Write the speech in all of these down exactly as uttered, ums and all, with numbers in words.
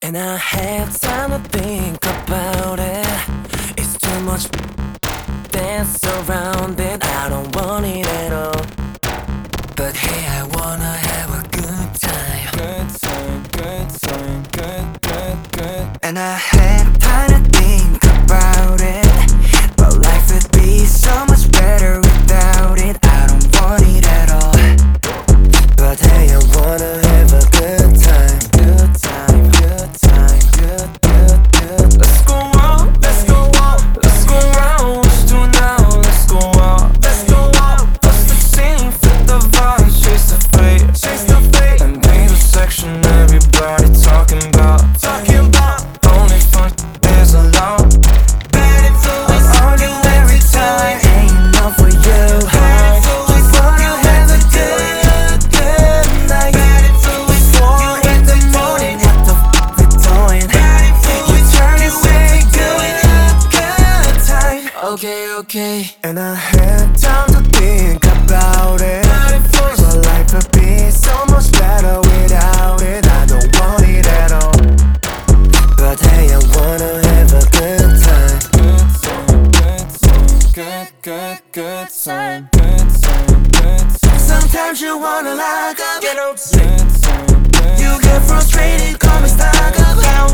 And I had time to think about it. It's too much dance around it. I don't want it at all. But hey, I wanna have a good time. Good time, good time, good, good, good. And I had time to think about it. But life would be so much better without it. I don't want it at all. But hey, I wanna have a good time. Good time, good time, good, good, good. Let's go out, let's go out, let's go out. Let's do it now, let's go out, let's go out. Bust the scene, fit the vibe, chase the fate, chase the fate. And be the section everybody talking about, talking about. Only fun is allowed. Bad influence, argue every time. Ain't enough for you. Bad influence, wanna have a good, good night. Bad influence, four in the morning. What the f we doing? Bad influence, you turn away, good, good time. Okay, okay. And I had time to think about it. But life would be so much better without it. I don't want it at all. But hey, I wanna have a good time. Good time, good time, good, good, good time. Good time, good time. Sometimes you wanna lock up, get upset. You get frustrated, call me stuck down.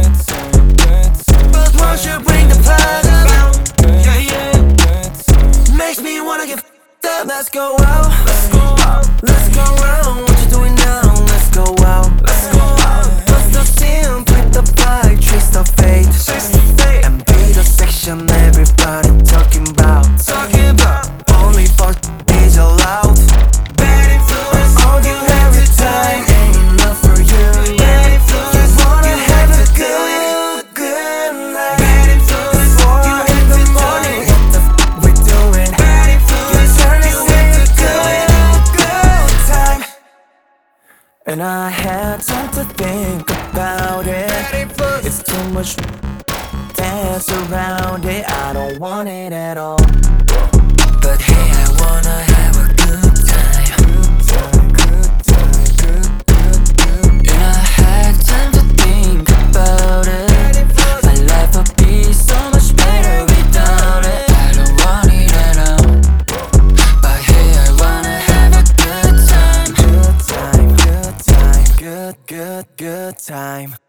But once you bring the plug up, yeah, yeah, makes me wanna get f***ed up. Let's go out, let's go out, let's go round. What you doing now? Let's go out, let's go out. Bust the scene, with the vibe, chase the fate, chase the fate. And be the section everybody talking about, talking about. Only for is allowed. Bad influence, argue every time. Ain't enough for you. Bad influence, you wanna have a good, good night. Bad influence, four in the morning. What the f we doing? Bad influence, you turn away a good, good time. And I had time to think about it. It's too much dance around it. I don't want it at all. But hey, I wanna have a good time. Good time, good time, good, good, good. And I had time to think about it. My life would be so much better without it. I don't want it at all. But hey, I wanna have a good time. Good time, good time, good, good, good time.